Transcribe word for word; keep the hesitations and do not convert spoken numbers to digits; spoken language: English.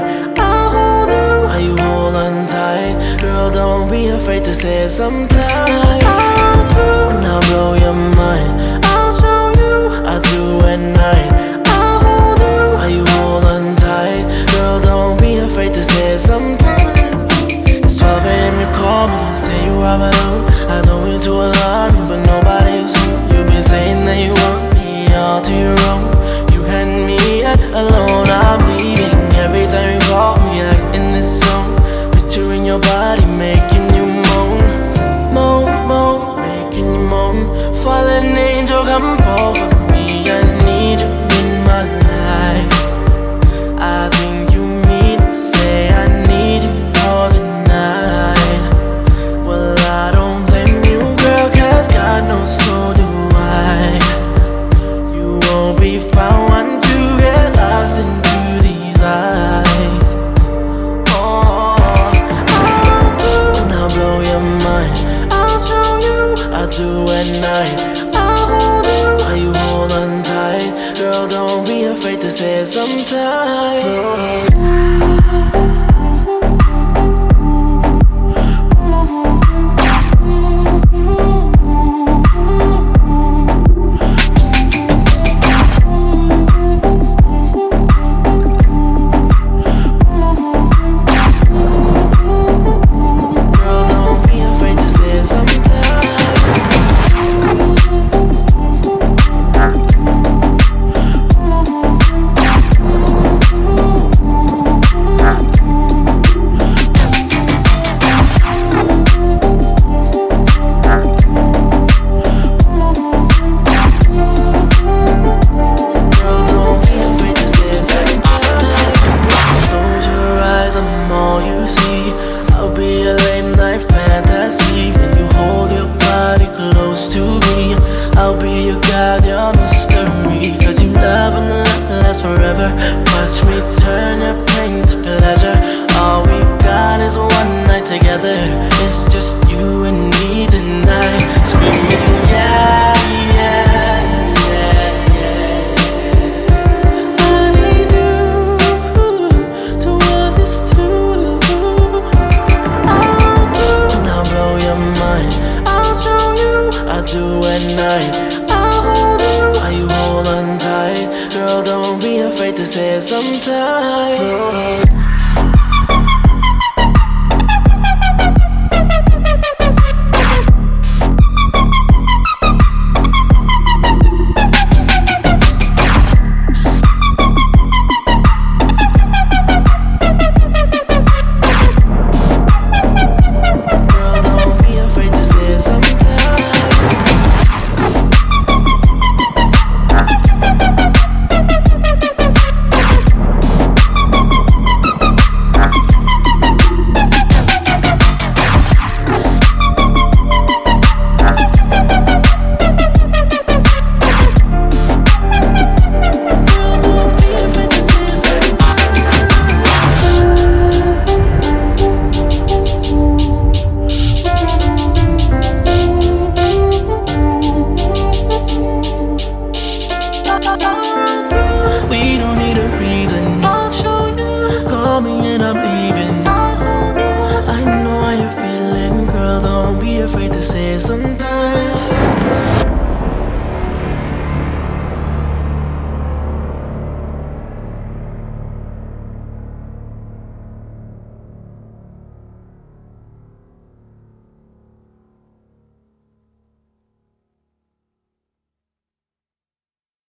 night. I'll hold you while you hold on tight. Girl, don't be afraid to say it sometimes. I'll run through and I'll blow your mind. I'll show you I do at night. I'll hold you while you hold on tight. Girl, don't be afraid to say it sometimes. It's twelve a m you call me, say you are my